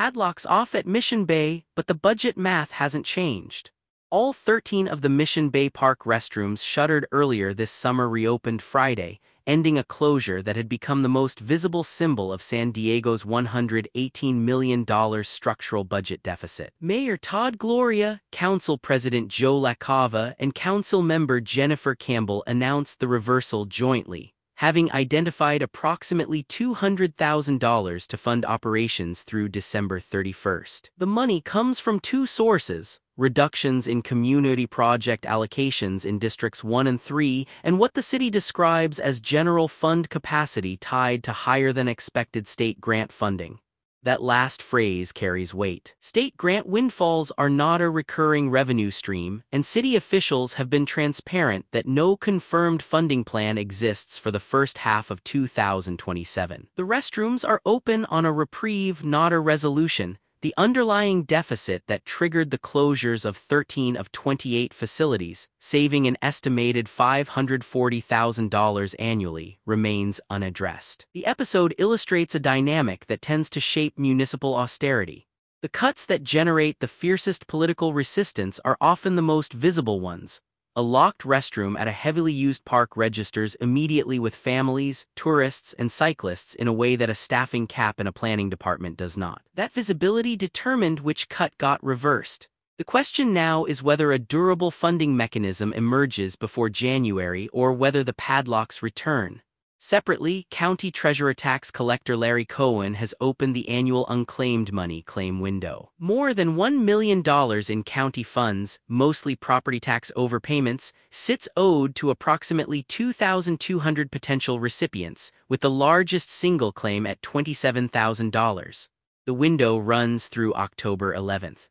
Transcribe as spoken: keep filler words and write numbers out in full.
Padlocks off at Mission Bay, but the budget math hasn't changed. All thirteen of the Mission Bay Park restrooms shuttered earlier this summer reopened Friday, ending a closure that had become the most visible symbol of San Diego's one hundred eighteen million dollars structural budget deficit. Mayor Todd Gloria, Council President Joe LaCava, and Council member Jennifer Campbell announced the reversal jointly, having identified approximately two hundred thousand dollars to fund operations through December thirty-first. The money comes from two sources: reductions in community project allocations in Districts one and three, and what the city describes as general fund capacity tied to higher-than-expected state grant funding. That last phrase carries weight. State grant windfalls are not a recurring revenue stream, and city officials have been transparent that no confirmed funding plan exists for the first half of two thousand twenty-seven. The restrooms are open on a reprieve, not a resolution. The underlying deficit that triggered the closures of thirteen of twenty-eight facilities, saving an estimated five hundred forty thousand dollars annually, remains unaddressed. The episode illustrates a dynamic that tends to shape municipal austerity. The cuts that generate the fiercest political resistance are often the most visible ones. A locked restroom at a heavily used park registers immediately with families, tourists, and cyclists in a way that a staffing cap in a planning department does not. That visibility determined which cut got reversed. The question now is whether a durable funding mechanism emerges before January or whether the padlocks return. Separately, County Treasurer Tax Collector Larry Cohen has opened the annual unclaimed money claim window. More than one million dollars in county funds, mostly property tax overpayments, sits owed to approximately two thousand two hundred potential recipients, with the largest single claim at twenty-seven thousand dollars. The window runs through October eleventh.